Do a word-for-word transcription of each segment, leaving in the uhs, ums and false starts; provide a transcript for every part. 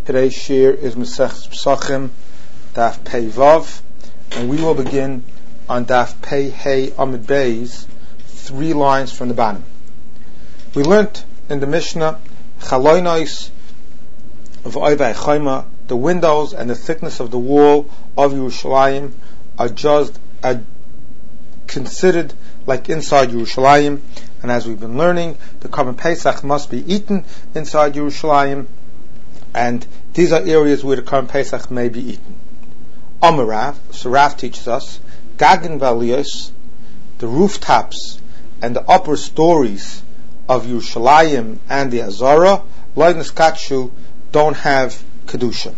Today's shir is Masech Pesachim, Daf Pei Vav, and we will begin on Daf Pei Hey Amid Beis, three lines from the bottom. We learnt in the Mishnah, Chaloinois of Oivei Chayma, the windows and the thickness of the wall of Yerushalayim are just are considered like inside Yerushalayim, and as we've been learning, the Korban Pesach must be eaten inside Yerushalayim, and these are areas where the Korban Pesach may be eaten. Amar Rav, so Rav teaches us, Gagin V'aliyos, the rooftops and the upper stories of Yerushalayim and the Azara, Loidnus Katshu, don't have Kedusha.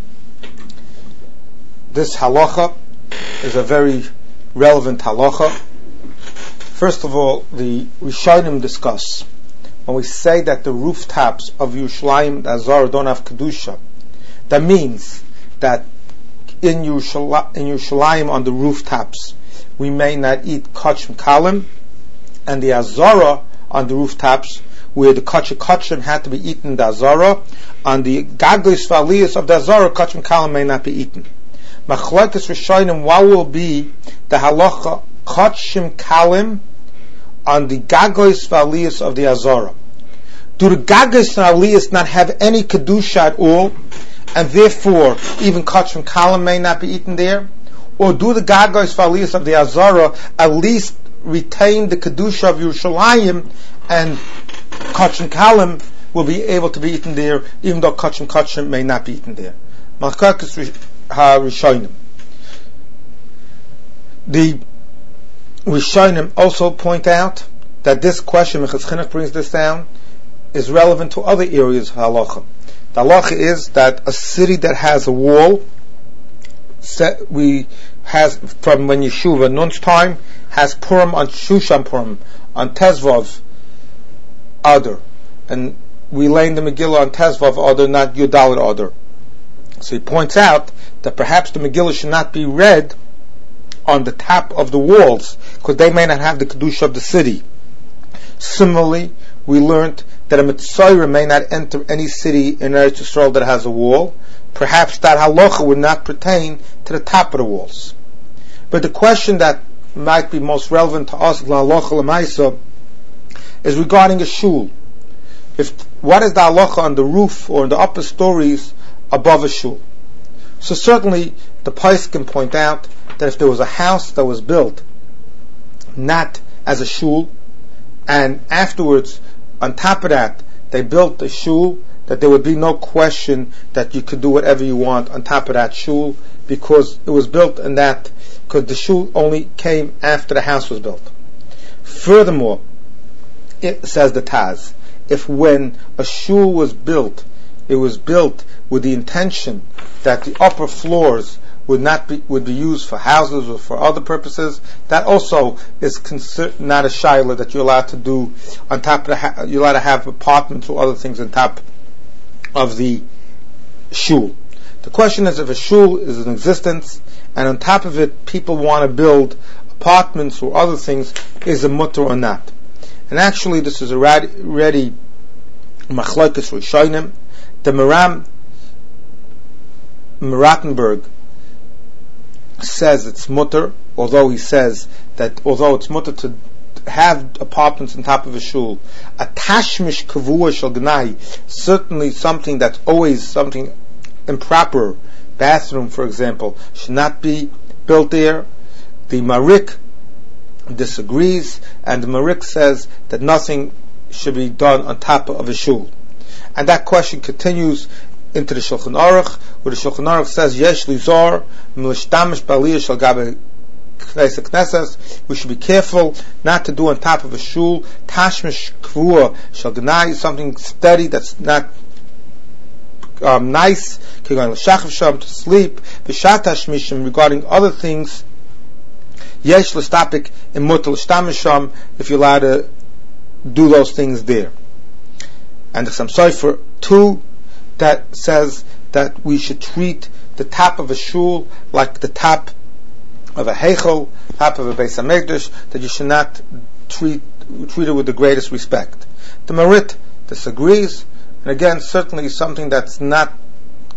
This halacha is a very relevant halacha. First of all, the Rishonim discuss, when we say that the rooftops of Yerushalayim and Azara don't have Kedusha, that means that in Yerushalayim, in Yerushalayim on the rooftops we may not eat kachim kalim, and the Azara on the rooftops where the kachim kachim had to be eaten, the Azara, on the gaglis valiyas of the Azara, kachim kalim may not be eaten. Machlokes Rishonim, what will be the halacha kachim kalim on the gaglis valiyas of the Azara? Do the gaglis valiyas not have any kedusha at all, and therefore even kachim kalim may not be eaten there? Or do the gaglis valiyas of the Azara at least retain the kedusha of Yerushalayim, and kachim kalim will be able to be eaten there, even though kachim kachim may not be eaten there? Machlokes HaRishonim. The Rishonim also point out that this question, Mechas Chinuch brings this down, is relevant to other areas of halacha. The halacha is that a city that has a wall, set, we has from when Yeshuva Nun's time has Purim on Shushan Purim on Tezvav Adar, and we lay in the Megillah on Tezvav Adar, not Yudalit Adar. So he points out that perhaps the Megillah should not be read on the top of the walls, because they may not have the Kedusha of the city. Similarly, we learned that a Mitzayra may not enter any city in Eretz Yisrael that has a wall. Perhaps that halacha would not pertain to the top of the walls. But the question that might be most relevant to us, halacha l'maisa, is regarding a shul. If what is the halacha on the roof or in the upper stories above a shul? So certainly the Pais can point out that if there was a house that was built not as a shul, and afterwards on top of that they built a shul, that there would be no question that you could do whatever you want on top of that shul, because it was built in that, because the shul only came after the house was built. Furthermore, it says the Taz, if when a shul was built, it was built with the intention that the upper floors would not be would be used for houses or for other purposes, that also is considered not a shaila that you're allowed to do on top of the ha- you're allowed to have apartments or other things on top of the shul. The question is, if a shul is in existence and on top of it people want to build apartments or other things, is a mutter or not? And actually this is already machlokes Rishonim. The Maram Meratenberg says it's mutter, although he says that although it's mutter to have apartments on top of a shul, a tashmish kavua shel gnai, certainly something that's always something improper, bathroom for example, should not be built there. The Marik disagrees, and the Marik says that nothing should be done on top of a shul. And that question continues into the Shulchan Aruch, where the Shulchan Aruch says, Yesh lizar milshtamish baliyah shel gabe knesset knesses. We should be careful not to do on top of a shul tashmish kvua shel gnai, something steady that's not um, nice, kigon l'shachav sham, to sleep, v'shat hashmishim, regarding other things, yesh l'stapik in mutal shtamisham, if you're allowed to do those things there. And there's some Sofer too that says that we should treat the top of a shul like the top of a heichel, top of a Beis HaMikdash, that you should not treat treat it with the greatest respect. The Marit disagrees, and again, certainly something that's not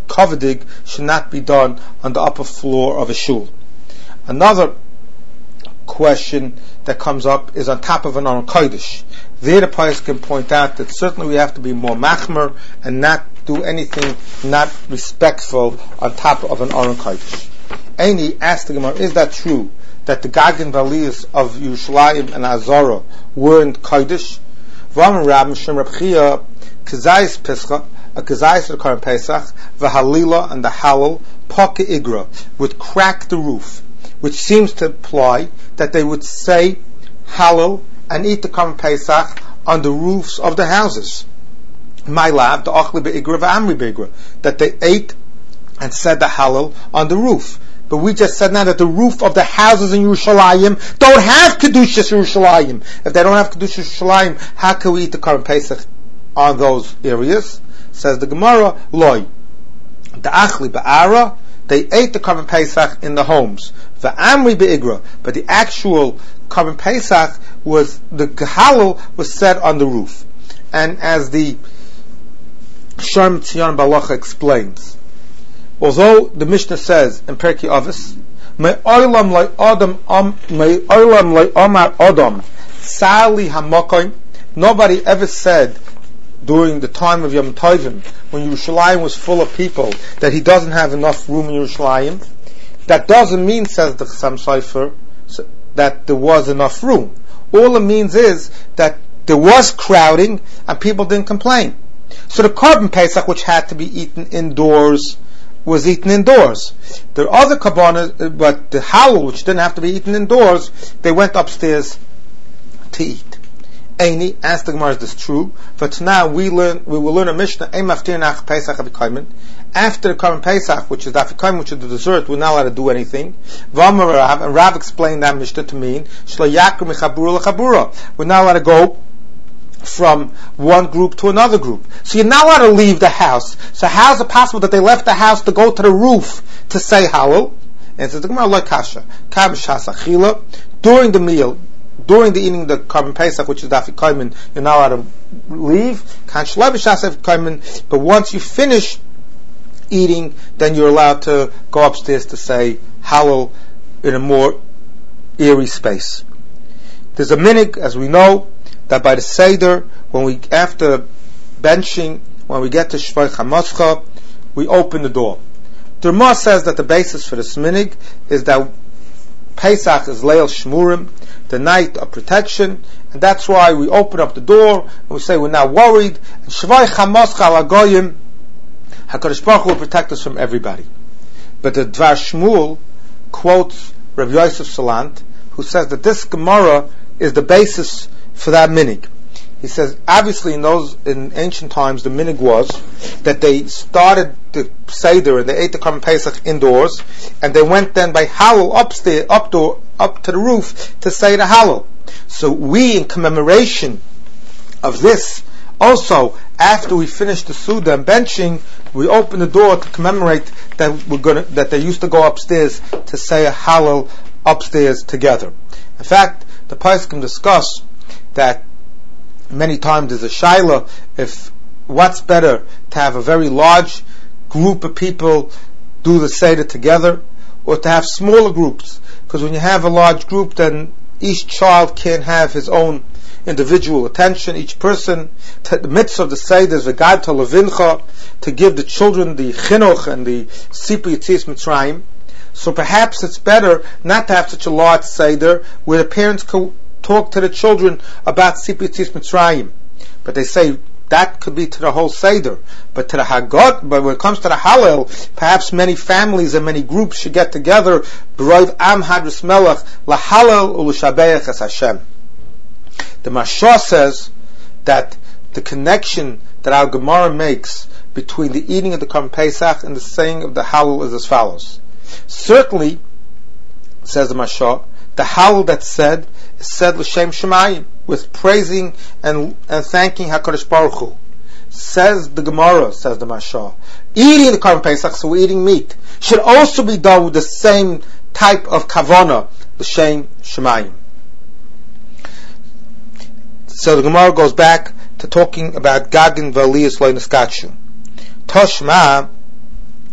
kovedig should not be done on the upper floor of a shul. Another question that comes up is on top of an Aron Kodesh. There the Pais can point out that certainly we have to be more machmer and not do anything not respectful on top of an Aron Kodesh. Aini asked the Gemara, is that true that the Gagin Valiyas of Yerushalayim and Azara weren't Kodesh? V'amar Rab Mishum Rab Chia Kazayis Pesach, a Kazayis of the Karim Pesach, v'Halila and the Halal Poke Igra would crack the roof, which seems to imply that they would say Halal and eat the Karim Pesach on the roofs of the houses. My lab, the Achli Be'igra v'Amri Be'igra, that they ate and said the Halal on the roof. But we just said now that the roof of the houses in Yerushalayim don't have Kedushas Yerushalayim. If they don't have Kedushas Yerushalayim, how can we eat the Karim Pesach on those areas? Says the Gemara, Loi. The Achli Ba'ara, they ate the Karim Pesach in the homes. The Amri Be'igra, but the actual Karim Pesach was, the Halal was set on the roof. And as the Sharm Tzion Balacha explains, although the Mishnah says in Perkei Avos, "Me'olam lo adam am me'olam lo amar adam sali hamakoim," nobody ever said during the time of Yom Tovim, when Yerushalayim was full of people, that he doesn't have enough room in Yerushalayim. That doesn't mean, says the Chassam Sofer, that there was enough room. All it means is that there was crowding and people didn't complain. So the Korban Pesach, which had to be eaten indoors, was eaten indoors. The other Kabbalah, but the Halal, which didn't have to be eaten indoors, they went upstairs to eat. Eini, asked the Gemara, is this true? But now we learn, we will learn a Mishnah, Ein maftir nach Pesach afikaimen. After the Korban Pesach, which is the afikaimen, which is the dessert, we're not allowed to do anything. V'amar Rav, and Rav explained that Mishnah to mean, Shlo yakru mechabura lechabura. We're not allowed to go from one group to another group. So you're not allowed to leave the house. So how is it possible that they left the house to go to the roof to say Halal? And says the Gemara, Lo kasha, kam shas achila, during the meal, during the eating the Korban Pesach, which is the Afikaimen, you're not allowed to leave. Kan shlai b'shas Afikaimen, but once you finish eating, then you're allowed to go upstairs to say Halal in a more eerie space. There's a minig, as we know, that by the Seder, when we, after benching, when we get to Shvay Chamoscha, we open the door. The Ramah says that the basis for the minig is that Pesach is Leil Shmurim, the night of protection, and that's why we open up the door, and we say we're not worried, and Shvay Chamoscha Lagoyim, HaKadosh Baruch Hu will protect us from everybody. But the Dvar Shmuel quotes Rabbi Yosef Salant, who says that this Gemara is the basis for that minig. He says, obviously in those, in ancient times, the minig was that they started the Seder and they ate the Korban Pesach indoors, and they went then by Halal upstairs, up, door, up to the roof to say the Halal. So we, in commemoration of this, also, after we finish the Suda and benching, we open the door to commemorate that we're gonna, that they used to go upstairs to say a Halal upstairs together. In fact, the Poskim discuss that many times there's a shaila if what's better, to have a very large group of people do the Seder together, or to have smaller groups, because when you have a large group, then each child can have his own individual attention. Each person, to the midst of the Seder is a guide to Levincha, to give the children the chinuch and the Sipur Yetzias Mitzrayim. So perhaps it's better not to have such a large Seder where the parents can talk to the children about Sipur Yetzias Mitzrayim. But they say that could be to the whole Seder. But to the Hagot, but when it comes to the Hallel, perhaps many families and many groups should get together, B'roiv Am Hadras Melech, LaHallel U'L'Shabeach Es Hashem. The Mashah says that the connection that our Gemara makes between the eating of the Korban Pesach and the saying of the Hallel is as follows. Certainly, says the Mashah, the Hallel that's said is said l'shem Shemayim, with praising and, and thanking HaKadosh Baruch Hu. Says the Gemara, says the Mashah, eating the Korban Pesach, so we're eating meat, should also be done with the same type of kavana, l'shem Shemayim. So the Gemara goes back to talking about Gagin V'Aliyas Lo Niskatshu. Toshma,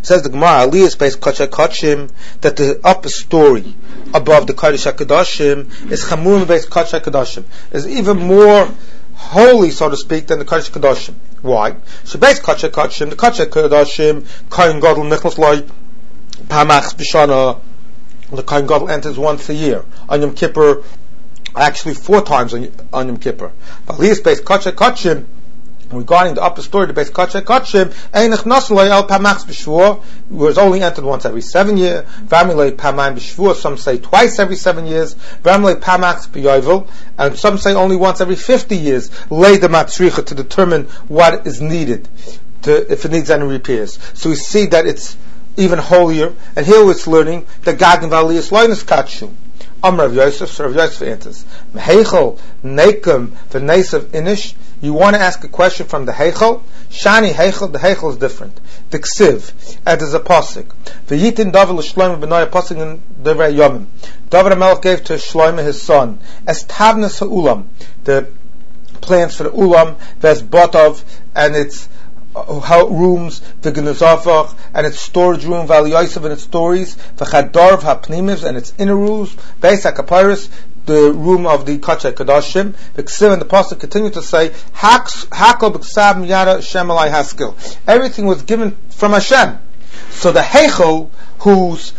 Says the Gemara, Aliyah space Kodesh HaKodeshim, that the upper story above the Kodesh HaKadoshim is Chamur base Kodesh HaKadoshim, is even more holy, so to speak, than the Kodesh HaKadoshim. Why? So base Kodesh HaKodeshim, the Kodesh HaKadoshim, Kohen Gadol Nichlas Loi Pamachs B'Shana, the Kohen Gadol enters once a year. On Yom Kippur, actually four times on, on Yom Kippur. Aliyah space Kodesh HaKodeshim, regarding the upper story, the base Kodesh HaKodeshim, Einach Nasaloi El Pamachs B'Shvua, was only entered once every seven years. V'amilei Pamayim B'Shvua, some say twice every seven years. V'amilei Pamachs B'Yovel, and some say only once every fifty years. Lay the Matzricha, to determine what is needed, to, if it needs any repairs. So we see that it's even holier, and here it's learning that Gagan V'Aliyas Loinus Katshu. Amr Rav Yosef, so Rav Yosef answers, Meheichel Nekem V'Nesav Inish. You want to ask a question from the Heichel? Shani Heichel, the Heichel is different. The Ksiv, and there's a pasuk. V'yitin David l'Shloimeh b'nai, a pasuk in Devrei Yomim. David HaMelech gave to Shloimeh his son, as Tavnas ha'ulam, the plans for the ulam, there's botov, and its uh, rooms, the Genuzavach, and its storage room, V'Aliyosef and its stories, V'chadarv ha'pnimiv, and its inner rooms, Beis HaKapiris, the room of the Kodesh HaKadoshim. The Ksiv and the Pasuk continue to say, Hakol b'ksav miyada Shem alai haskil. Everything was given from Hashem. So the Heichel, whose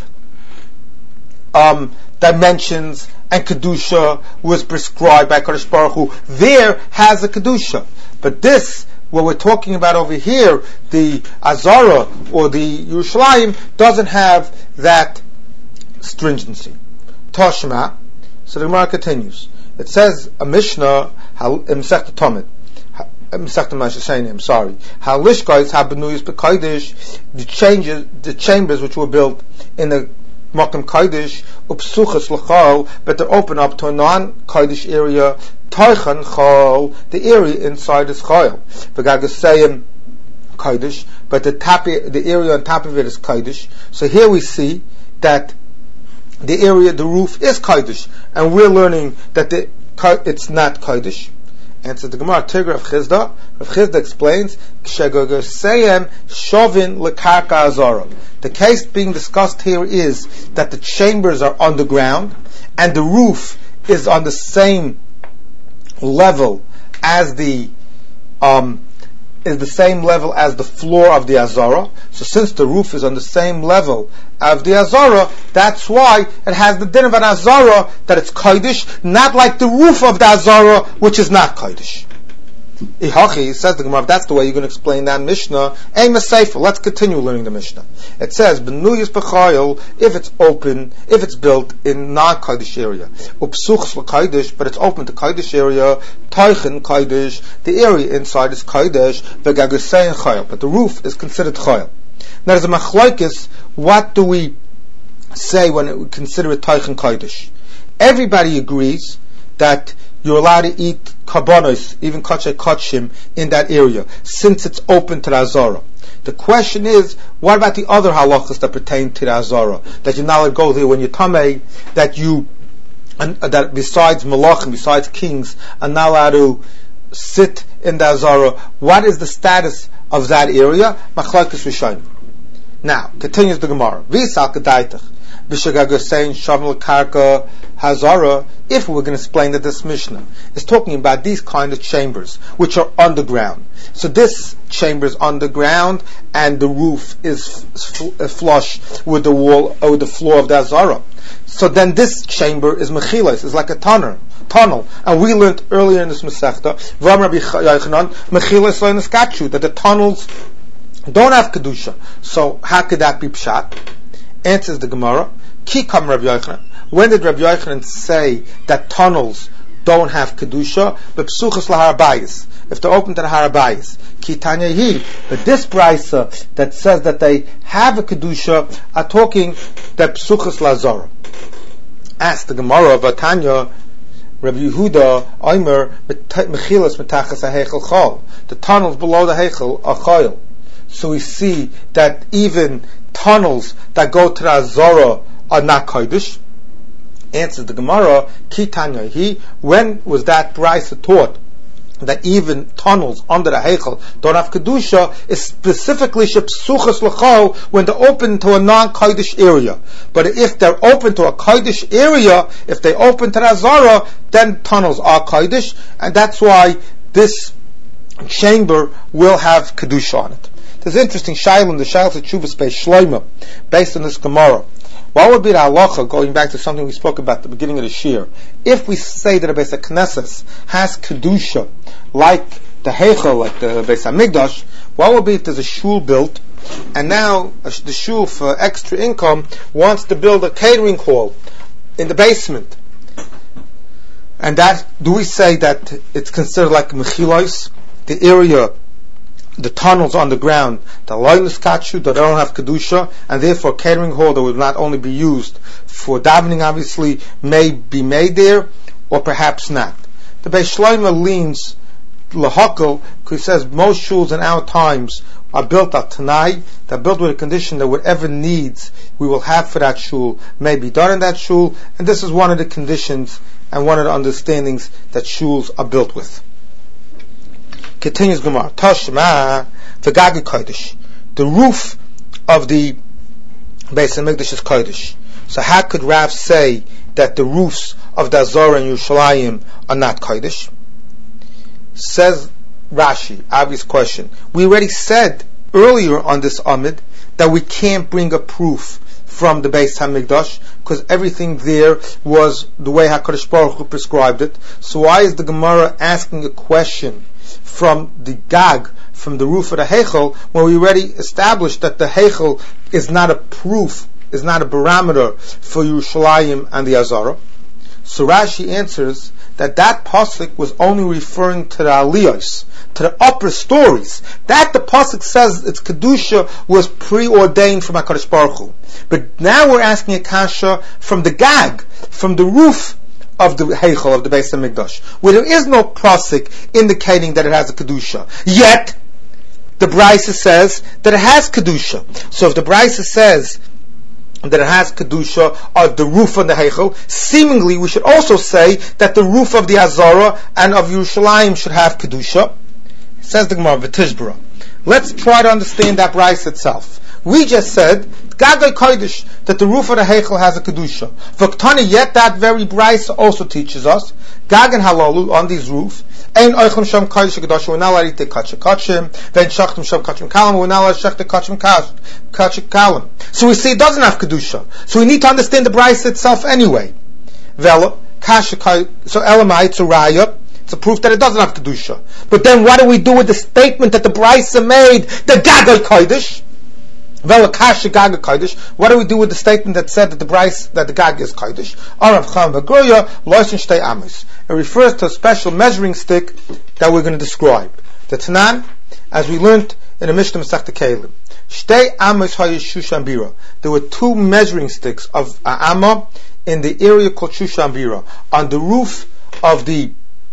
um, dimensions and Kedusha was prescribed by Kadosh Baruch Hu, there has a Kedusha. But this, what we're talking about over here, the Azara or the Yerushalayim, doesn't have that stringency. Toshma. So the Gemara continues. It says a Mishnah in Masechta Tamid, Masechta Mashashanim, I'm sorry. Halishkais habenuyus b'kodesh, the changes, the chambers which were built in the Makom Kodesh, upsuchas l'chal, but they're open up to a non-Kodesh area. Toichan chal, the area inside is chal. V'gagasayim Kodesh, but the top, the area on top of it is Kodesh. So here we see that the area, the roof is Kodesh, and we're learning that the, it's not Kodesh. And so the Gemara Tigr of Chizda, Rav Chizda explains, Kshegogaseyem shovin lekarka azara. The case being discussed here is that the chambers are underground, and the roof is on the same level as the um, is the same level as the floor of the Azara. So since the roof is on the same level of the Azara, that's why it has the din of an Azara, that it's Kodesh, not like the roof of the Azara, which is not Kodesh. Ihachi, says the Gemara, that's the way you're going to explain that Mishnah. Aim a Sefer. Let's continue learning the Mishnah. It says, Benuyas b'chayil, if it's open, if it's built in non-Kodesh area. Upsuchs l'Kodesh, but it's open to Kodesh area. Teichen Kodesh, the area inside is Kodesh. V'gagusein chayil, but the roof is considered chayil. Now there's a machlokes, what do we say when we consider it Teichen Kodesh? Everybody agrees that you're allowed to eat karbonos, even Kodesh HaKodeshim, in that area, since it's open to the Azara. The question is, what about the other halachas that pertain to the Azara? That you're not allowed to go there when you're tamei, that you, and, uh, that besides malachim, besides kings, are not allowed to sit in the Azara. What is the status of that area? Machlokes Rishonim. Now, continues the Gemara. V'yisal k'daitach. If we're going to explain that this Mishnah is talking about these kind of chambers which are underground, so this chamber is underground and the roof is f- flush with the wall or the floor of the Azara, so then this chamber is mechilas, is like a tunnel. Tunnel, and we learned earlier in this Masechta that the tunnels don't have kedusha. So how could that be pshat? Answers the Gemara. Ki kam Rabbi Yochanan. When did Rabbi Yochanan say that tunnels don't have kedusha? But psuchas laharabayis, if they're open to the harabayis. Ki tanya hi. But this brisa that says that they have a kedusha are talking that psuchas lazara. Ask the Gemara of Tanya. Rabbi Yehuda Omer mechilas metachas hahechel chol. The tunnels below the hechel are chol. So we see that even tunnels that go to the Azara are not Kodesh. Answers the Gemara, Ki Tanya Hi, when was that brisa taught that even tunnels under the Heichel don't have Kedusha is specifically Shepsuchas L'cho when they're open to a non-Kodesh area. But if they're open to a Kodesh area, if they open to the Azara, then tunnels are Kodesh, and that's why this chamber will have Kedusha on it. There's an interesting Shaila in the Shaila Teshuvah Beis Shlomo, based on this Gemara. What would be the halacha, going back to something we spoke about at the beginning of the shir? If we say that a Beis HaKnesses has Kedusha, like the Heichel, like the Beis HaMikdash, what would be if there's a shul built, and now the shul, for extra income, wants to build a catering hall in the basement? And that, do we say that it's considered like Mechilos, the area, the tunnels on the ground, the loyless kachu, that don't have kedusha, and therefore catering hall that will not only be used for davening, obviously, may be made there, or perhaps not. The Beis Shlomo leans lahakol, because he says most shuls in our times are built at Tanai, they're built with a condition that whatever needs we will have for that shul may be done in that shul, and this is one of the conditions and one of the understandings that shuls are built with. Continues Gemara. Tashma v'gagi kodesh. The roof of the Beis HaMikdash is kodesh. So how could Rav say that the roofs of the Azara and Yerushalayim are not kodesh? Says Rashi, obvious question. We already said earlier on this Amid that we can't bring a proof from the Beis HaMikdash because everything there was the way HaKadosh Baruch Hu prescribed it. So why is the Gemara asking a question from the Gag, from the roof of the Heichel, when we already established that the Heichel is not a proof, is not a barometer for Yerushalayim and the Azara? So Rashi answers that that pasuk was only referring to the Aliyos, to the upper stories. That the pasuk says its kedusha was preordained from HaKadosh Baruch Hu. But now we're asking a kasha from the Gag, from the roof of the Heichel, of the Beis HaMikdash, where there is no pasuk indicating that it has a kedusha. Yet the Brisa says that it has kedusha. So if the Brisa says that it has kedusha of the roof of the Heichel, seemingly we should also say that the roof of the Azara and of Yerushalayim should have kedusha. Says the Gemara V'tishbara. Let's try to understand that Brisa itself. We just said Gagai Kodesh, that the roof of the Heichel has a kedusha. V'ktani, yet that very Brisa also teaches us Gag and Halalu on these roofs. Ein oichem sham kodesh kedusha. We're not allowed to eat kachim kachim. Vein shachtim sham kachim kalim. We're not allowed to shech the kachim kachim kalim. So we see it doesn't have kedusha. So we need to understand the Brisa itself anyway. Vela kasha. So elamai it's a raya. It's a proof that it doesn't have kedusha. But then what do we do with the statement that the Brisa made, the Gagai Kodesh? Vela kasha Gagai Kodesh. What do we do with the statement that said that the Brisa, that the Gag is Kodesh? Arav Cham v'Goya loisin shtei amos. It refers to a special measuring stick that we're going to describe. The Tanan, as we learned in the Mishnah Masechta Kelim, shtei amos hayish Shushan Bira. There were two measuring sticks of Amma in the area called Shushan Bira. On the roof of the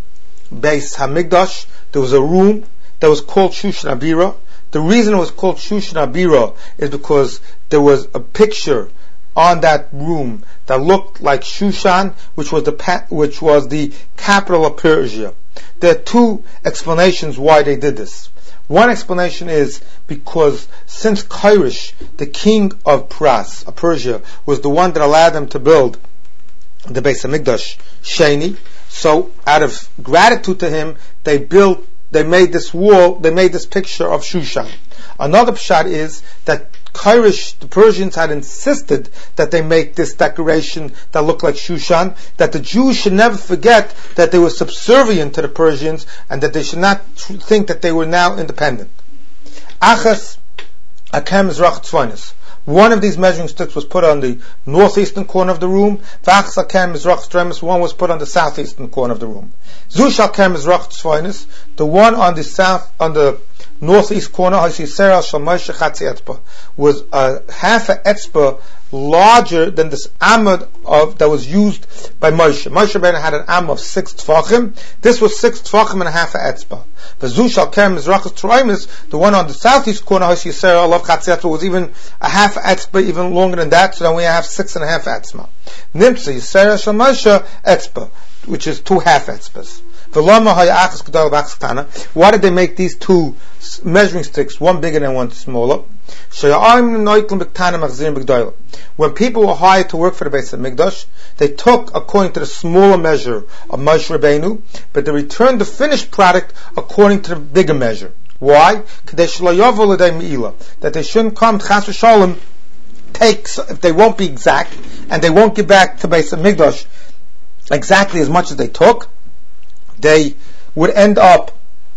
Beis HaMikdash, there was a room that was called Shushan Bira. The reason it was called Shushan Bira is because there was a picture on that room that looked like Shushan, which was the pa- which was the capital of Persia. There are two explanations why they did this. One explanation is because since Kairosh, the king of Pras, of Persia, was the one that allowed them to build the Beis HaMikdash Sheni, so out of gratitude to him, they built, they made this wall, they made this picture of Shushan. Another pshat is that Kairosh, the Persians, had insisted that they make this decoration that looked like Shushan, that the Jews should never forget that they were subservient to the Persians, and that they should not think that they were now independent. Achas Akem Mizrach Tzvonis. One of these measuring sticks was put on the northeastern corner of the room. V'achas Akem Mizrach Tzvonis. One was put on the southeastern corner of the room. Zush Akem Mizrach Tzvonis. The one on the south, on the northeast corner, was a half an etzba larger than this amud of that was used by Moshe. Moshe Rabbeinu had an amud of six tfachim. This was six tfachim and a half an etzba. The one on the southeast corner was even a half etzba, even longer than that. So then we have six and a half etzba. Nimtza Yisera Shal Moshe etzba, which is two half etzbas. Why did they make these two measuring sticks, one bigger than one smaller? When people were hired to work for the Beis HaMikdash, they took according to the smaller measure of Moshe Rabbeinu, but they returned the finished product according to the bigger measure. Why? That they shouldn't come chas v'sholem, take, if they won't be exact, and they won't give back to Beis HaMikdash exactly as much as they took, they would end up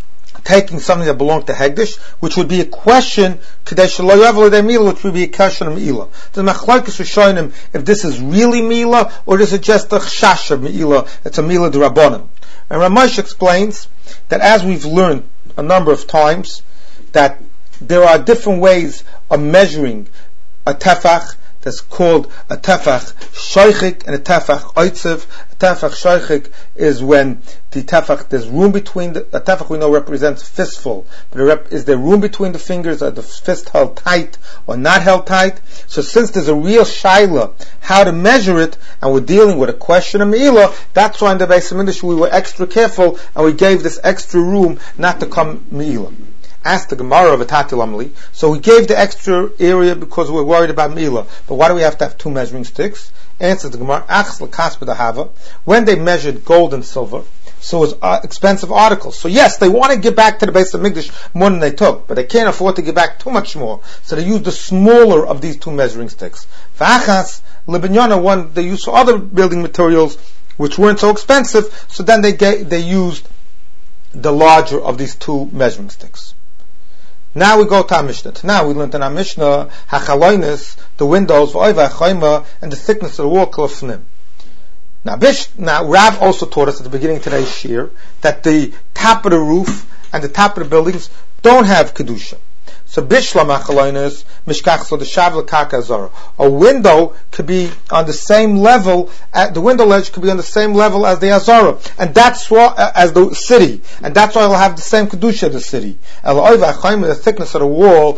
taking something that belonged to Hegdish, which would be a question, which would be a question of Me'ilah. The Machlokes Rishonim, if this is really Me'ilah, or is it just a Chash of Me'ilah, it's a Me'ilah d'Rabbanan. And Ramesh explains that as we've learned a number of times, that there are different ways of measuring a tefach. That's called a tefach shoichik and a tefach oitzev. A tefach shoichik is when the tefach, there's room between the, a tefach we know represents fistful, but rep, is there room between the fingers? Are the fist held tight or not held tight? So since there's a real shaila how to measure it, and we're dealing with a question of me'ilah, that's why in the Beis HaMikdash we were extra careful and we gave this extra room not to come me'ilah. Asked the Gemara of Atati Lamli, so we gave the extra area because we're worried about Me'ilah. But why do we have to have two measuring sticks? Answers the Gemara, Achs l'kas b'dahava, when they measured gold and silver, so it was uh, expensive articles. So yes, they want to give back to the Beis HaMikdash more than they took, but they can't afford to give back too much more. So they used the smaller of these two measuring sticks. V'achas l'binyana, one they used for other building materials which weren't so expensive, so then they get, they used the larger of these two measuring sticks. Now we go to our Mishnah. Now we learned in our Mishnah, hachaloinis, the windows, v'oiva and the thickness of the wall, klofnim. Now, Bish, now Rav also taught us at the beginning of today's shir that the top of the roof and the top of the buildings don't have kedusha. So bishlam hachaloinis mishkach, so the shav l'karka azara. A window could be on the same level, at, the window ledge could be on the same level as the azara, and that's why, uh, as the city, and that's why it'll have the same kedusha as the city. The thickness of the wall,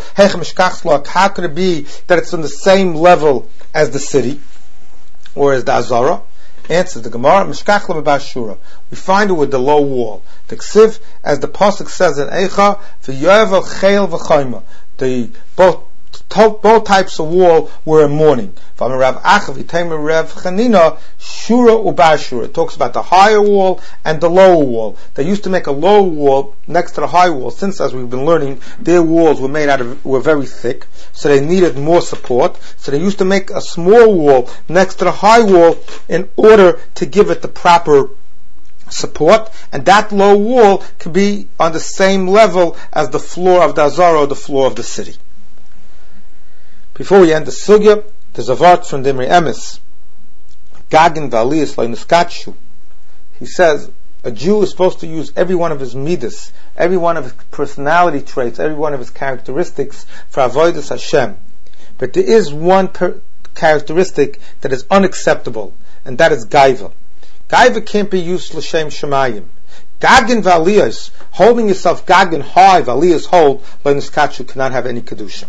how could it be that it's on the same level as the city, or as the azara? Answers the Gemara, Mishkach l'bashura. We find it with the low wall. The ksiv, as the pasuk says in Eicha, v'yovel chayil v'chayma. The both both types of wall were in mourning. From Rav Achav, Yitem Rav Chanina, Shura ubashura. It talks about the higher wall and the lower wall. They used to make a lower wall next to the high wall, since, as we've been learning, their walls were made out of were very thick, so they needed more support. So they used to make a small wall next to the high wall in order to give it the proper support, and that low wall could be on the same level as the floor of the Azara or the floor of the city. Before we end the sugya, there's a vart from Dimri Emes. Gagin v'aliyas lo niskatshu. He says a Jew is supposed to use every one of his midas, every one of his personality traits, every one of his characteristics for avodas Hashem. But there is one per- characteristic that is unacceptable, and that is gaiva. Gaiva can't be used l'shem shemayim. Gagin v'aliyas, holding yourself gagin high, v'aliyas hold, lo niskatshu, cannot have any kedusha.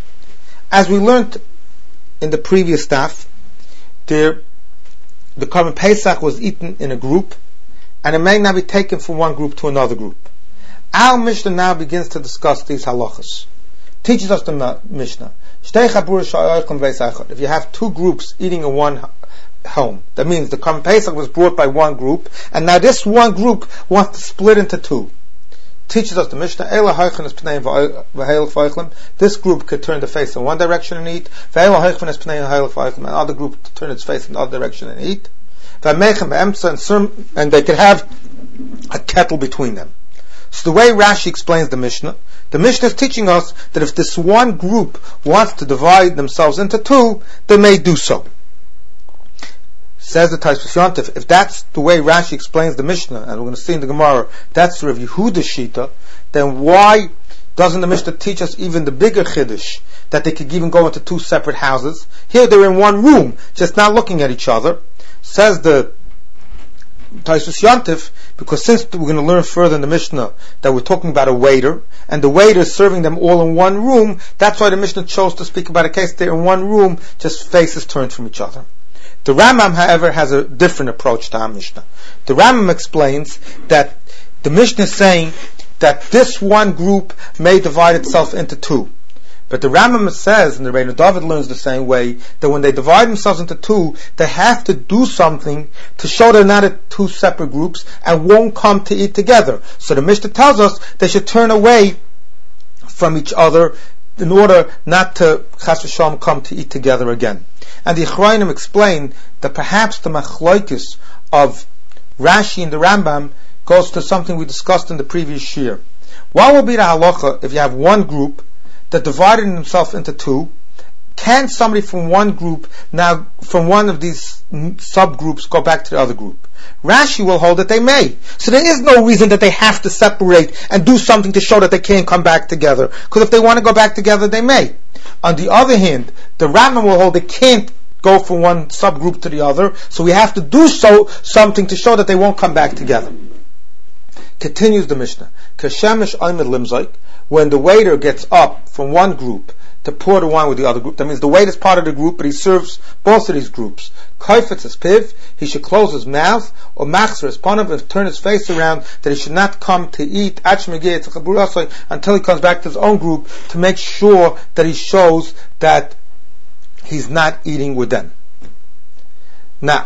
As we learned in the previous daf, there, the Korban Pesach was eaten in a group, and it may not be taken from one group to another group. Our Mishnah now begins to discuss these halachas. Teaches us the Mishnah. If you have two groups eating in one home, that means the Korban Pesach was brought by one group, and now this one group wants to split into two. Teaches us the Mishnah, this group could turn the face in one direction and eat, and another group to turn its face in the other direction and eat, and they could have a kettle between them. So the way Rashi explains the Mishnah, the Mishnah is teaching us that if this one group wants to divide themselves into two, they may do so. Says the Tosfos Yontif, if that's the way Rashi explains the Mishnah, and we're going to see in the Gemara, that's Rav Yehuda's Shita, then why doesn't the Mishnah teach us even the bigger Chiddush, that they could even go into two separate houses? Here they're in one room, just not looking at each other. Says the Tosfos Yontif, because since we're going to learn further in the Mishnah that we're talking about a waiter, and the waiter is serving them all in one room, that's why the Mishnah chose to speak about a case they're in one room, just faces turned from each other. The Rambam, however, has a different approach to our Mishnah. The Rambam explains that the Mishnah is saying that this one group may divide itself into two. But the Rambam says, and the Rebbeinu David learns the same way, that when they divide themselves into two, they have to do something to show they're not two separate groups and won't come to eat together. So the Mishnah tells us they should turn away from each other in order not to chas v'shalom come to eat together again. And the Achrayim explain that perhaps the machlokes of Rashi and the Rambam goes to something we discussed in the previous year. What will be the halacha if you have one group that divided themselves into two? Can somebody from one group, now from one of these subgroups, go back to the other group? Rashi will hold that they may. So there is no reason that they have to separate and do something to show that they can't come back together. Because if they want to go back together, they may. On the other hand, the Rambam will hold they can't go from one subgroup to the other, so we have to do so something to show that they won't come back together. Continues the Mishnah. K'shemesh oimid limzoik, when the waiter gets up from one group to pour the wine with the other group, that means the waiter is part of the group, but he serves both of these groups. Kaifetz his piv, he should close his mouth, or machzer his panav, and turn his face around, that he should not come to eat until he comes back to his own group, to make sure that he shows that he's not eating with them. Now,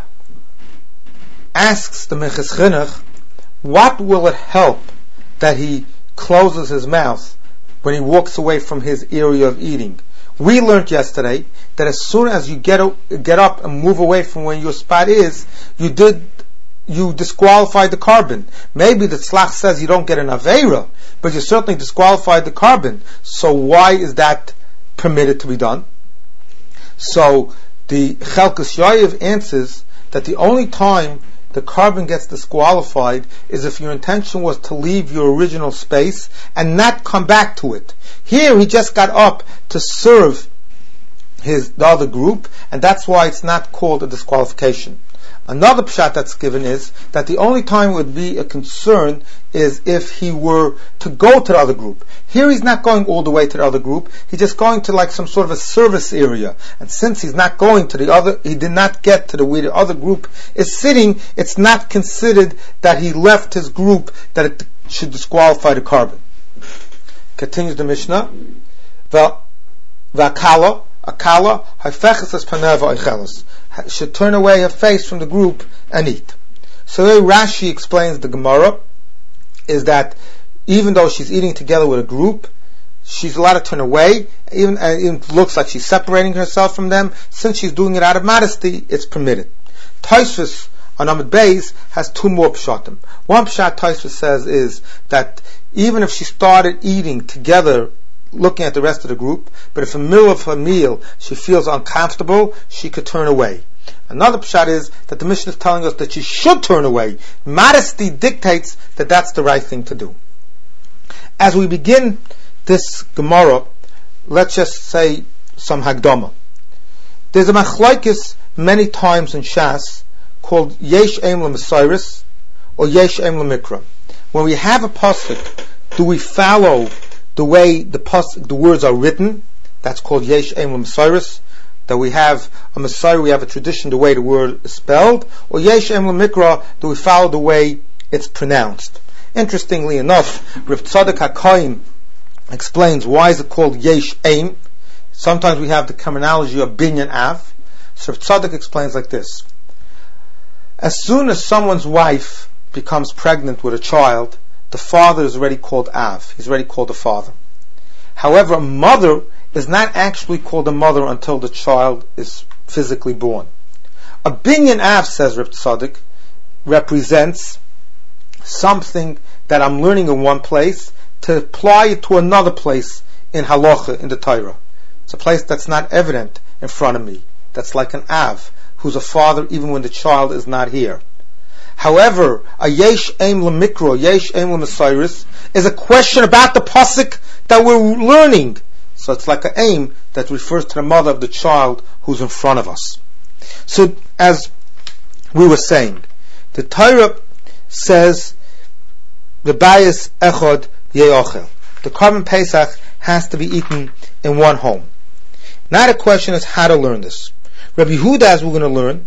asks the Minchas Chinuch, what will it help that he closes his mouth when he walks away from his area of eating? We learned yesterday that as soon as you get get up and move away from where your spot is, you did you disqualified the carbon. Maybe the tzlach says you don't get an aveira, but you certainly disqualified the carbon. So why is that permitted to be done? So the Chelkas Yayiv answers that the only time the carbon gets disqualified is if your intention was to leave your original space and not come back to it. Here he just got up to serve his the other group, and that's why it's not called a disqualification. Another pshat that's given is that the only time it would be a concern is if he were to go to the other group. Here he's not going all the way to the other group, he's just going to like some sort of a service area. And since he's not going to the other, he did not get to the where the other group is sitting, it's not considered that he left his group, that it should disqualify the carbon. Continues the Mishnah. V'akala, akala, haifeches es paneva oichelos, should turn away her face from the group and eat. So the way Rashi explains the Gemara is that even though she's eating together with a group, she's allowed to turn away, even and it even looks like she's separating herself from them. Since she's doing it out of modesty, it's permitted. Tosfos on Amud Beis has two more pshatim. One pshat Tosfos says is that even if she started eating together, looking at the rest of the group, but if in the middle of her meal she feels uncomfortable, she could turn away. Another pshat is that the Mishnah is telling us that she should turn away. Modesty dictates that that's the right thing to do. As we begin this Gemara, let's just say some Hagdama. There's a machlokes many times in Shas called Yesh Eim LeMesiris or Yesh Eim LeMikra. When we have a pasuk, do we follow the way the pasuk, the words are written? That's called Yesh Eim LeMesiris. That we have a Messiah, we have a tradition the way the word is spelled, or Yesh Eim LeMikra, do we follow the way it's pronounced? Interestingly enough, Rav Tzadok HaKohen explains why is it called Yesh Eim. Sometimes we have the terminology of Binyan Av. So Rav Tzadok explains like this: as soon as someone's wife becomes pregnant with a child, the father is already called Av. He's already called a father. However, a mother is not actually called a mother until the child is physically born. A Binyan Av, says Rav Tzadok, represents something that I'm learning in one place to apply it to another place in halacha, in the Torah. It's a place that's not evident in front of me. That's like an Av, who's a father even when the child is not here. However, a Yesh Eim LeMikra, Yesh Eim LeMesiris, is a question about the pasuk that we're learning. So it's like an aim that refers to the mother of the child who's in front of us. So, as we were saying, the Torah says the bayis echad ye'ochel. The carbon pesach has to be eaten in one home. Now the question is how to learn this. Rabbi Yehuda, as we're going to learn,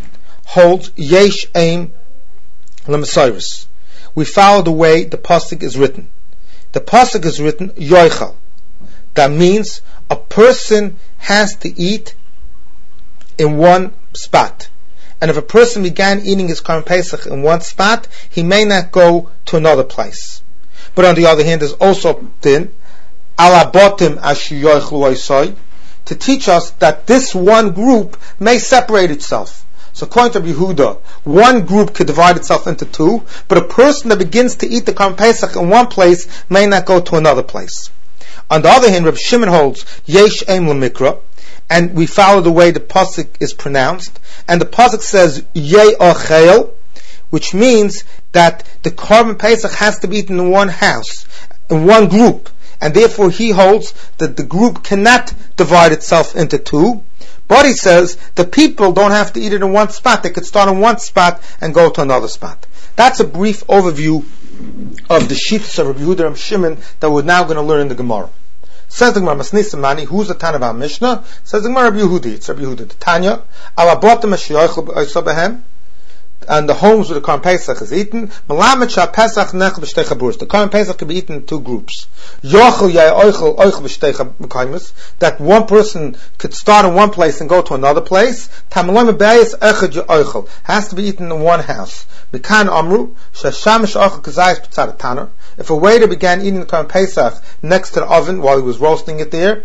holds Yesh Aim Lemesiris. We follow the way the pasuk is written. The pasuk is written Yoichal. That means a person has to eat in one spot. And if a person began eating his Korban Pesach in one spot, he may not go to another place. But on the other hand, there's also din alabotim ashiyoichlu to teach us that this one group may separate itself. So according to Yehuda, one group could divide itself into two, but a person that begins to eat the Korban Pesach in one place may not go to another place. On the other hand, Reb Shimon holds Yesh Aim L'Mikra, and we follow the way the pasuk is pronounced, and the pasuk says Yei Ochel, which means that the Korban Pesach has to be eaten in one house, in one group, and therefore he holds that the group cannot divide itself into two. But he says the people don't have to eat it in one spot; they could start in one spot and go to another spot. That's a brief overview of the Shittas of Rabbi Yehuda and Shimon that we're now going to learn in the Gemara. Says the Gemara, Masnisa Mani, who's the Tana of our Mishnah? Says the Gemara, Rabbi Yehudi. It's Rabbi Yehuda. The Tanya, Alabotim Ashiyoichel B'Oisabehem, and the homes where the Korban Pesach is eaten. Melamed Shah Pesach Nechel B'Shtei Chaburos. The Korban Pesach can be eaten in two groups. Yochel Yai Oichel Oichel B'Shtei Chaburos. That one person could start in one place and go to another place. Tamalom Beis Echad Yoichel has to be eaten in one house. Mikan Amru Shashamish Oichel Kazayis B'Tzad Taner. If a waiter began eating the Korban Pesach next to the oven while he was roasting it there,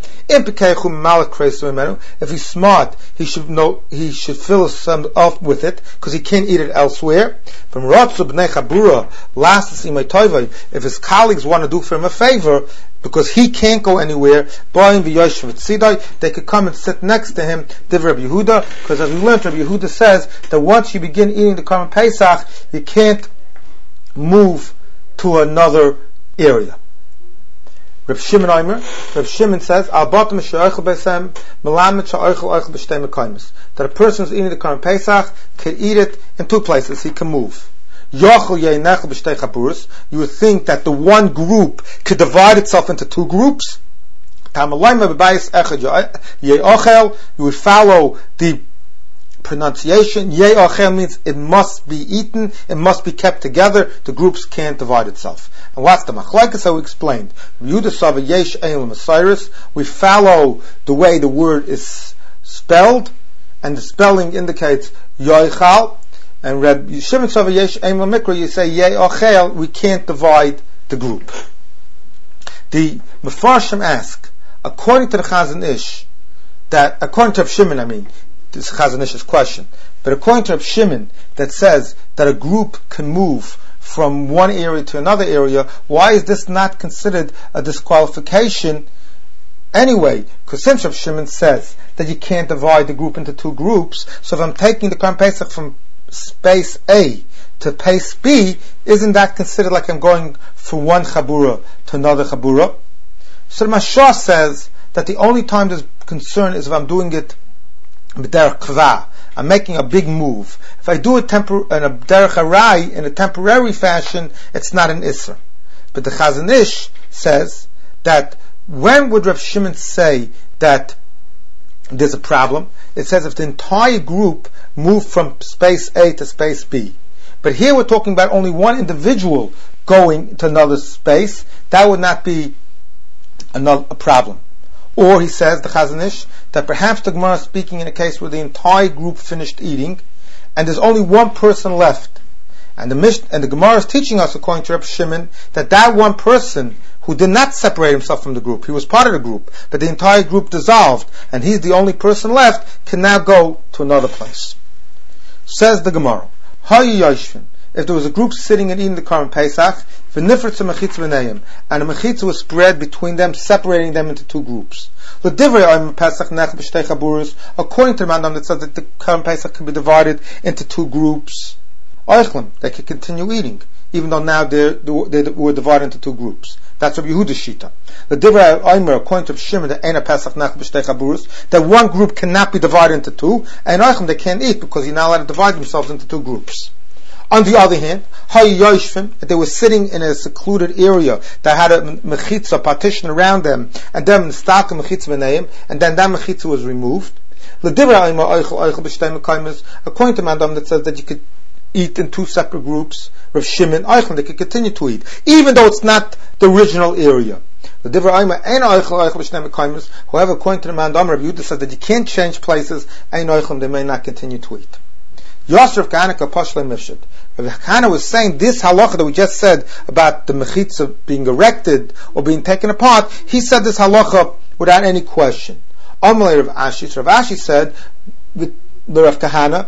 if he's smart, he should know he should fill himself up with it because he can't eat it elsewhere. If his colleagues want to do for him a favor, because he can't go anywhere, they could come and sit next to him, Divrei Rabbi Yehuda, because as we learned, Rabbi Yehuda says that once you begin eating the Korban Pesach, you can't move to another area. Reb Shimon Omer, Reb Shimon says, that a person who's eating the Korban Pesach can eat it in two places. He can move. You would think that the one group could divide itself into two groups. You would follow the pronunciation. Yei ochel means it must be eaten, it must be kept together, the groups can't divide itself. And what's the machlekes? So we explained. We follow the way the word is spelled, and the spelling indicates yoichal, and Reb Shimon Sava Yesh Eim L'Mikra, you say Yei ochel, we can't divide the group. The Mefarshim ask, according to the Chazon Ish, that, according to Reb Shimon, I mean, this is Chazon Ish's question, but according to Reb Shimon, that says that a group can move from one area to another area, why is this not considered a disqualification anyway? Because since Reb Shimon says that you can't divide the group into two groups, so if I'm taking the Korban Pesach from space A to space B, isn't that considered like I'm going from one chabura to another chabura? So the Mashah says that the only time there's concern is if I'm doing it b'derech kva. I'm making a big move. If I do it tempor- in a derech harai, in a temporary fashion, it's not an isra. But the Chazon Ish says that when would Rav Shimon say that there's a problem? It says if the entire group moved from space A to space B. But here we're talking about only one individual going to another space. That would not be another, a problem. Or he says, the Chazon Ish, that perhaps the Gemara is speaking in a case where the entire group finished eating, and there's only one person left. And the Mish- and the Gemara is teaching us, according to Reb Shimon, that that one person who did not separate himself from the group, he was part of the group, but the entire group dissolved, and he's the only person left, can now go to another place. Says the Gemara, Hayu Yoshvin, if there was a group sitting and eating the Korban Pesach, and the mechitza was spread between them, separating them into two groups. According to the Mandam that says that the Korban Pesach can be divided into two groups, they could continue eating, even though now they they were divided into two groups. That's Rabbi Yehuda's shita. The Divrei Omer, according to Shimon, that Eina Pesach Nech B'Shtei Chaburus, that one group cannot be divided into two, and Oichem they can't eat because you're not allowed to divide themselves into two groups. On the other hand, if they were sitting in a secluded area that had a mechitza partition around them, and then and then that mechitza was removed, According to Mandam that says that you could eat in two separate groups, Rav Shimon, Eichel, they could continue to eat, even though it's not the original area. However, according to the Mandam, Rav Yehuda says that you can't change places, they may not continue to eat. Yosef Kahana Kapashle Mishad. Rav Kahana was saying this halacha that we just said about the mechitza being erected or being taken apart. He said this halacha without any question. Amalei Rav Ashi. So Rav Ashi said, the Rav Kahana,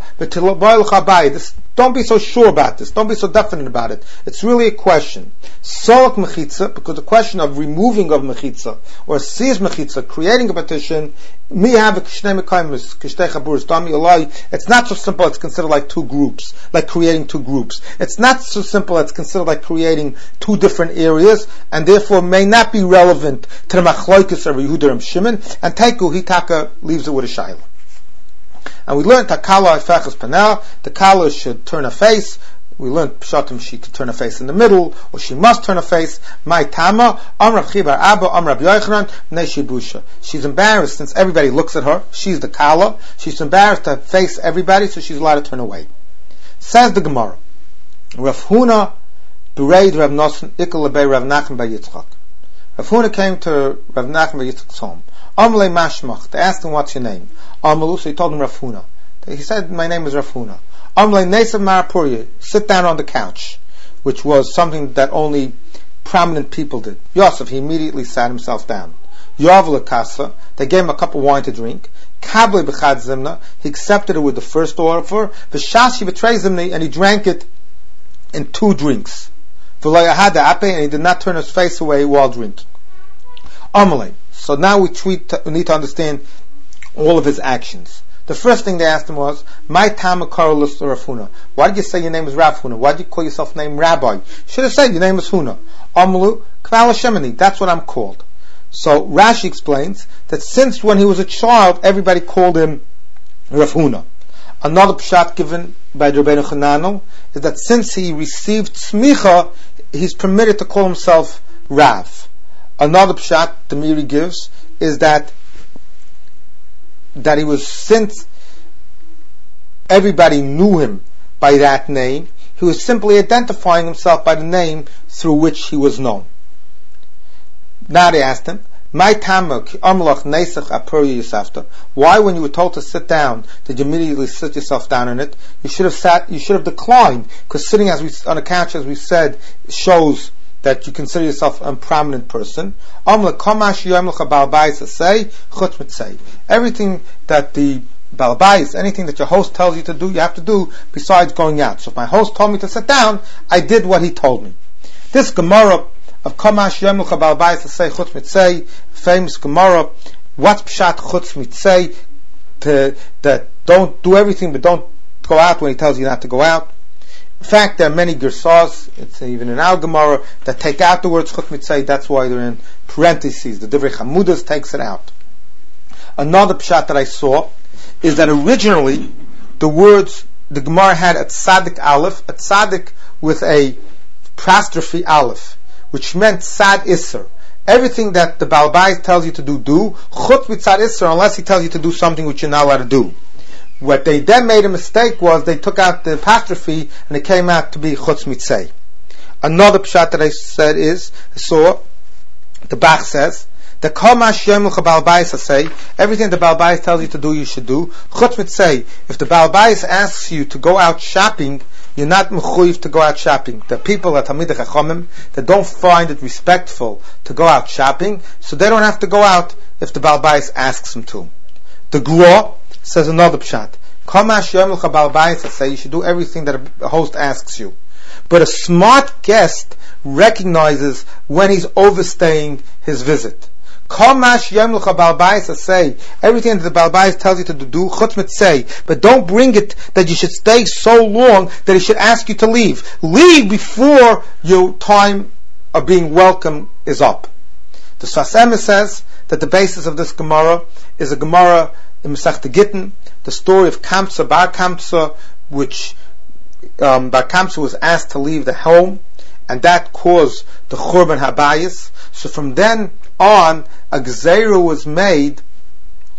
this, don't be so sure about this. Don't be so definite about it. It's really a question. Solak mechitza, because the question of removing of mechitza or sees mechitza, creating a partition, me have a kishnei mekaymus, kishtei chaburis, dami alai. It's not so simple. It's considered like two groups, like creating two groups. It's not so simple. It's considered like creating two different areas, and therefore may not be relevant to the machloikis of Yehuda and Shimon. And Teiku Hitaka leaves it with a shayla. And we learned that kala ifechas panel, the kala should turn a face. We learned pshatim she could turn a face in the middle, or she must turn a face. My tama, Amrav Chibar Abba, Amrav Yochanan, Neshibusha. She's embarrassed since everybody looks at her. She's the kala. She's embarrassed to face everybody, so she's allowed to turn away. Says the Gemara, Rav Huna bereid Rav Nosson Ikel lebei Rav Nachman by Yitzchak. Rav Huna came to Rav Nachman by Yitzchak's home. Amalei Mashmach. They asked him, "What's your name?" Amalu. So he told him Rav Huna. He said, "My name is Rav Huna." Amalei Nesav Marapurya. Sit down on the couch, which was something that only prominent people did. Yosef. He immediately sat himself down. Yovel Kasa. They gave him a cup of wine to drink. Kable B'chad Zimna. He accepted it with the first offer. V'shashi B'trei Zimni, and he drank it in two drinks. V'loyahada Ape, and he did not turn his face away while drinking. Amalei. So now we, treat, we need to understand all of his actions. The first thing they asked him was, "My Tama Karolus Rav Huna. Why did you say your name is Rav Huna? Why did you call yourself name Rabbi? You should have said your name is Huna." Amalu Kval Shemini. That's what I'm called. So Rashi explains that since when he was a child, everybody called him Rav Huna. Another pshat given by Rabbeinu Chananel is that since he received smicha, he's permitted to call himself Rav. Another pshat the Miri gives is that that he was, since everybody knew him by that name, he was simply identifying himself by the name through which he was known. Now they asked him, "My tamak amlach neisach apur yisafta." Why, when you were told to sit down, did you immediately sit yourself down in it? You should have sat. You should have declined, because sitting as we on a couch, as we said, shows that you consider yourself a prominent person. Everything that the balabais, anything that your host tells you to do, you have to do besides going out. So if my host told me to sit down, I did what he told me. This Gemara of Kamash Yomlucha Balabais Asay Chutz Mitzay, famous Gemara, what's Pshat Chutz Mitzay, that don't do everything but don't go out when he tells you not to go out. In fact, there are many gersas, it's even in our Gemara, that take out the words Chutz Mitzay. That's why they're in parentheses. The Divrei Chamudas takes it out. Another pshat that I saw is that originally the words the Gemara had at Tzadik Aleph, a Tzadik with a apostrophe Aleph, which meant Sad Isser. Everything that the Baal Bayis tells you to do, do. Chutz Mitzad Isser, unless he tells you to do something which you're not allowed to do. What they then made a mistake was they took out the apostrophe and it came out to be Chutz Mitzay. Another pshat that I said is, I saw, the Bach says, the Kamash Yomlucha Baal Bayis say, everything the Baal Bayis tells you to do, you should do. Chutz Mitzay, if the Baal Bayis asks you to go out shopping, you're not mechuyev to go out shopping. The people at Talmidei Chachamim that don't find it respectful to go out shopping, so they don't have to go out if the Baal Bayis asks them to. The Gra says another pshat. Kamash Yomlucha Baal Bayis say you should do everything that a host asks you. But a smart guest recognizes when he's overstaying his visit. Kamash Yomlucha Baal Bayis say everything that the Baal Bayis tells you to do, Chutz Mitzay, but don't bring it that you should stay so long that he should ask you to leave. Leave before your time of being welcome is up. The Sfas Emes says that the basis of this Gemara is a Gemara in Masechta Gittin, the story of Kamsa Bar Kamsa, which um, Bar Kamsa was asked to leave the home, and that caused the Churban Habayis. So from then on, a Gzeira was made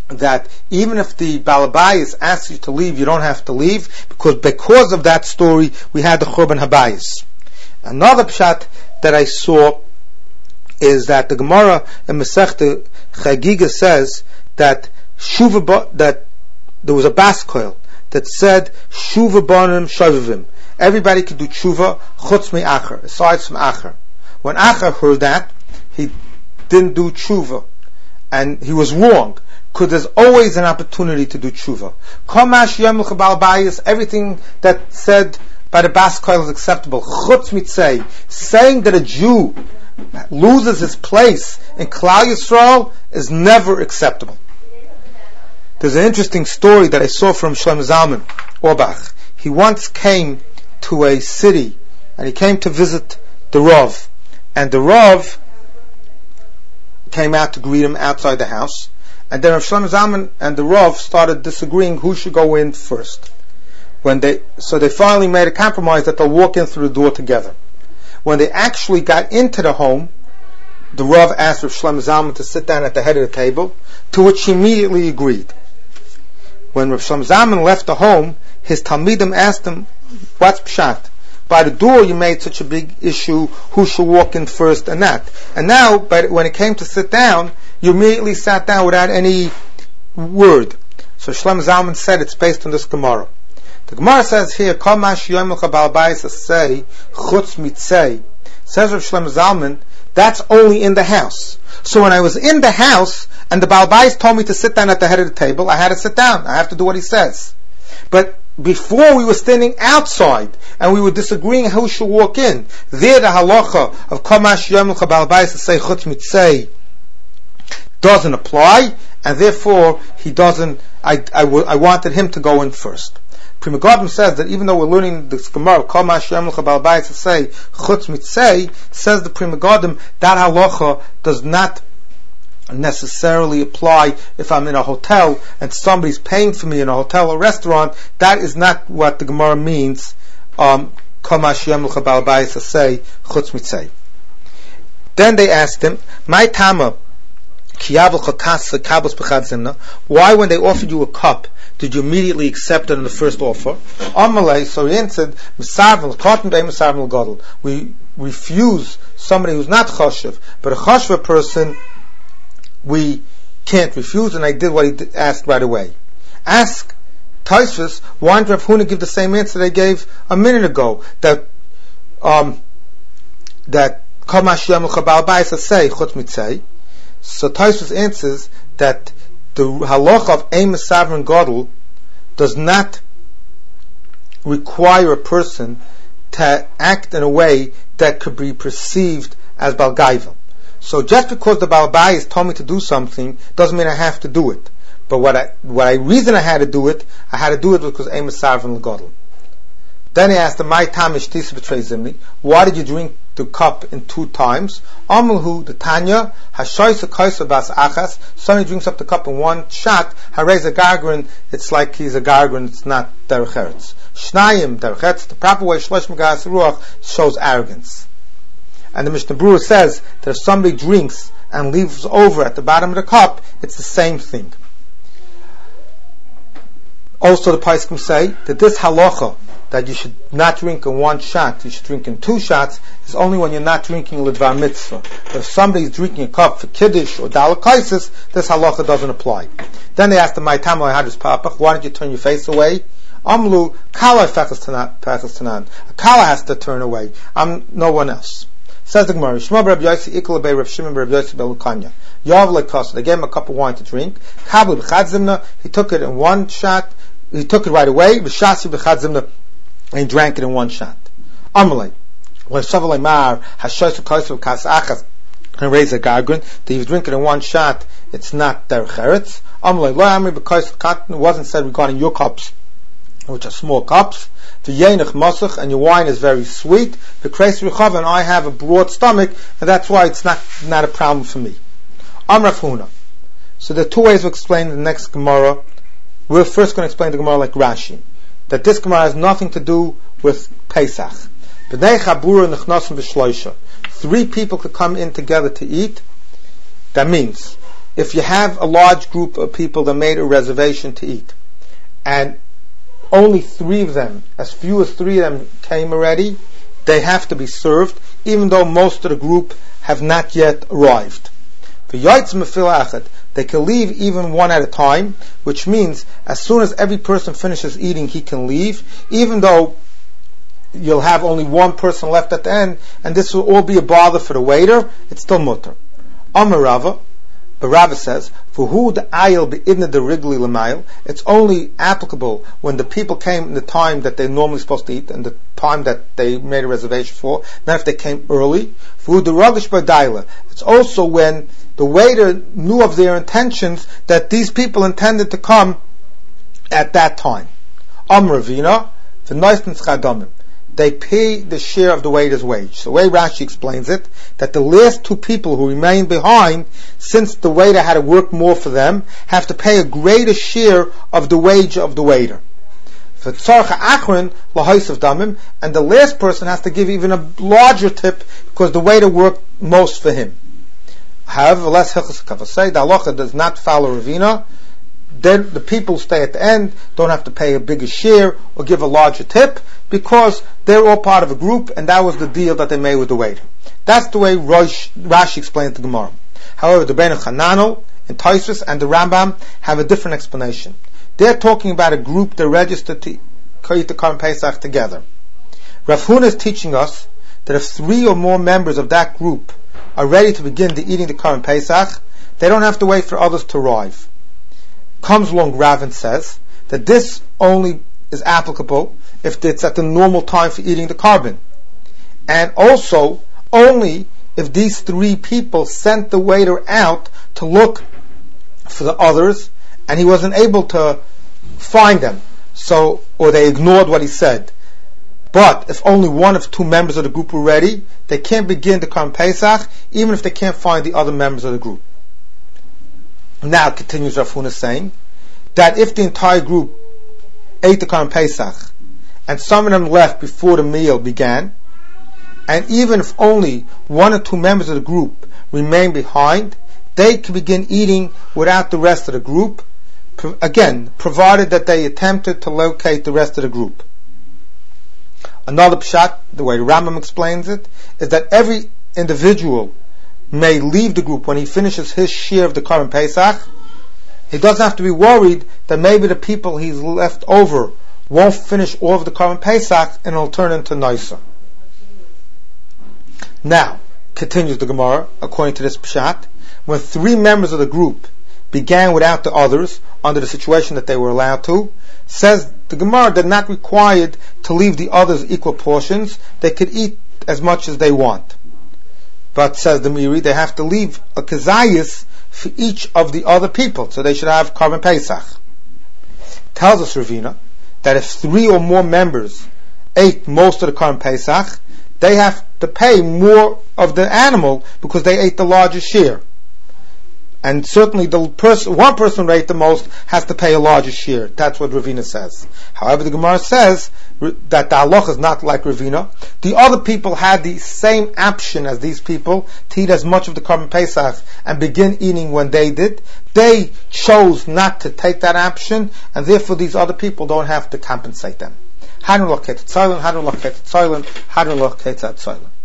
that even if the Balabayis asks you to leave, you don't have to leave, because because of that story, we had the Churban Habayis. Another pshat that I saw is that the Gemara in Masechta Chagiga says that Shuva, that there was a baskoil that said Shuva Bonim Shavivim. Everybody could do tshuva chutz mi acher, aside from acher. When Acher heard that, he didn't do tshuva, and he was wrong, because there's always an opportunity to do tshuva. Kamash yom l'chabal bayis, everything that said by the baskoil is acceptable. Chutz mitzay, saying that a Jew loses his place in Klal Yisrael is never acceptable. There's an interesting story that I saw from Shlomo Zalman Auerbach. He once came to a city, and he came to visit the Rav, and the Rav came out to greet him outside the house, and then Rav Shlomo Zalman and the Rav started disagreeing who should go in first. When they, so they finally made a compromise that they'll walk in through the door together. When they actually got into the home, the Rav asked Rav Shlomo Zalman to sit down at the head of the table, to which he immediately agreed. When Rav Shlomo Zalman left the home, his Talmidim asked him, what's pshat? By the door you made such a big issue, who should walk in first and that. And now, but when it came to sit down, you immediately sat down without any word. So Shlomo Zalman said it's based on this Gemara. The Gemara says here, Kol mash yom l'chabal bayis say chutz mitzay. Says Rav Shlomo Zalman, that's only in the house. So when I was in the house, and the Baal Bayis told me to sit down at the head of the table, I had to sit down. I have to do what he says. But before we were standing outside, and we were disagreeing who should walk in, there the halacha of Kamash Yom L'Chabal Bayis to say Chutz Mitzay doesn't apply, and therefore he doesn't, I, I, I wanted him to go in first. Pri Megadim says that even though we're learning this Gemara, Kamash Yom L'Chabal Bayis to say Chutz Mitzay, says the Pri Megadim, that halacha does not necessarily apply if I'm in a hotel and somebody's paying for me in a hotel or restaurant. That is not what the Gemara means. Um, then they asked him, "My tama, why when they offered you a cup did you immediately accept it on the first offer?" Amalei, so he answered, we refuse somebody who's not chashuv, but a chashuv person we can't refuse, and I did what he did, asked right away. Ask Tosfos, why did Rav Huna give the same answer they gave a minute ago? That um, that Kamash Yom L'Chabal Bayis say Chutz Mitzay. So Tosfos answers that the halacha of Ein Mesaver Gadol does not require a person to act in a way that could be perceived as Balgaiva. So just because the Baal Bayis told me to do something doesn't mean I have to do it. But what I, what I reason I had to do it, I had to do it because Ein Mesaver L'Gadol. Then he asked him, "My tamish tisa b'trei zimni. Why did you drink the cup in two times?" Amalhu the Tanya hashoysa koysa bas achas. Somebody drinks up the cup in one shot. Harei a gargrin. It's like he's a gargrin. It's not derech eretz. Shnayim derech eretz. The proper way shlosh megas ruach shows arrogance. And the Mishnah Berurah says that if somebody drinks and leaves over at the bottom of the cup, it's the same thing. Also, the Paiskim say that this halacha, that you should not drink in one shot, you should drink in two shots, is only when you're not drinking l'dvar mitzvah. But if somebody is drinking a cup for kiddush or dalakaisis, this halacha doesn't apply. Then they asked the my tam hadis papach, why did you turn your face away? Amlu kala fechas tanan. A kala has to turn away. I'm no one else. Says the Gemara, Shema Rabbi Yossi ikla bei Rav Shimon Rabbi Yossi belukanya. Yav lekasa. They gave him a cup of wine to drink. Kabel b'chad zimna. He took it in one shot. He took it right away. V'shasi b'chad zimna. And he drank it in one shot. Amalei. When Shavalei Mar hashoysa koysa v'kas achas and raise a gargrin, that if you drink it in one shot, it's not derech eretz. Amalei lo amri b'koysa katan. It wasn't said regarding your cups, which are small cups. The yenich masach, and your wine is very sweet. The kreis rechav, and I have a broad stomach, and that's why it's not not a problem for me. Amar Huna. So there are two ways of explaining the next Gemara. We're first going to explain the Gemara like Rashi, that this Gemara has nothing to do with Pesach. B'nei chabura nechnasim b'shloisha. Three people could come in together to eat. That means if you have a large group of people that made a reservation to eat, and only three of them, as few as three of them came already, they have to be served, even though most of the group have not yet arrived. For Yaitz Mefil Achad, they can leave even one at a time, which means as soon as every person finishes eating, he can leave, even though you'll have only one person left at the end, and this will all be a bother for the waiter, it's still mutter. Amar Rava, but Rava says, for who the ayil be'idna the rigli l'mayil, it's only applicable when the people came in the time that they're normally supposed to eat and the time that they made a reservation for, not if they came early. For who the ragish b'daila, it's also when the waiter knew of their intentions that these people intended to come at that time. Amar Ravina, the noistan chadamim, they pay the share of the waiter's wage. So the way Rashi explains it, that the last two people who remain behind, since the waiter had to work more for them, have to pay a greater share of the wage of the waiter. For tzarcha achron lahaisav damim, and the last person has to give even a larger tip because the waiter worked most for him. However, less hilchos kavasei, the halacha does not follow Ravina. Then the people who stay at the end don't have to pay a bigger share or give a larger tip because they're all part of a group, and that was the deal that they made with the waiter. That's the way Rosh, Rashi explained the Gemara. However, the Ben Chananel and Tosfos and the Rambam have a different explanation. They're talking about a group that registered to eat the Korban Pesach together. Rav Huna is teaching us that if three or more members of that group are ready to begin the eating the Korban Pesach, they don't have to wait for others to arrive. Comes along Rav and says that this only is applicable if it's at the normal time for eating the carbon, and also only if these three people sent the waiter out to look for the others and he wasn't able to find them, so or they ignored what he said. But if only one of two members of the group were ready, they can't begin the Korban Pesach even if they can't find the other members of the group. Now, continues Rav Huna saying, that if the entire group ate the Korban Pesach, and some of them left before the meal began, and even if only one or two members of the group remain behind, they can begin eating without the rest of the group, again, provided that they attempted to locate the rest of the group. Another pshat, the way the Rambam explains it, is that every individual may leave the group when he finishes his share of the Korban Pesach. He doesn't have to be worried that maybe the people he's left over won't finish all of the Korban Pesach and it'll turn into Naisa. Now, continues the Gemara, according to this pshat, when three members of the group began without the others, under the situation that they were allowed to, says the Gemara, they're not required to leave the others equal portions, they could eat as much as they want. But says the Miri, they have to leave a kazayis for each of the other people, so they should have Korban Pesach. Tells us Ravina that if three or more members ate most of the Korban Pesach, they have to pay more of the animal because they ate the largest share. And certainly the person, one person who ate the most has to pay a larger share. That's what Ravina says. However, the Gemara says that the halacha is not like Ravina. The other people had the same option as these people to eat as much of the Korban Pesach and begin eating when they did. They chose not to take that option, and therefore these other people don't have to compensate them. Hadron loch ketzat tzaylin, hadron loch ketzat tzaylin, hadron loch ketzat tzaylin.